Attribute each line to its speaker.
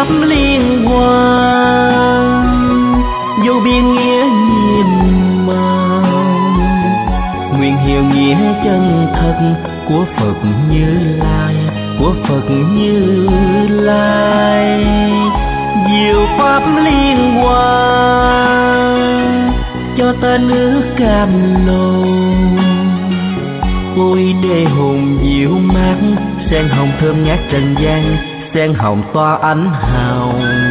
Speaker 1: pháp liên hoa, vô biên nghĩa nhiệm màu, nguyện hiểu nghĩa chân thật của Phật Như Lai, của Phật Như Lai. Diệu pháp liên hoa cho ta nước cam lồ, ôi đê hồn dịu mát, sen hồng thơm ngát trần gian, sen hồng tỏa ánh hào.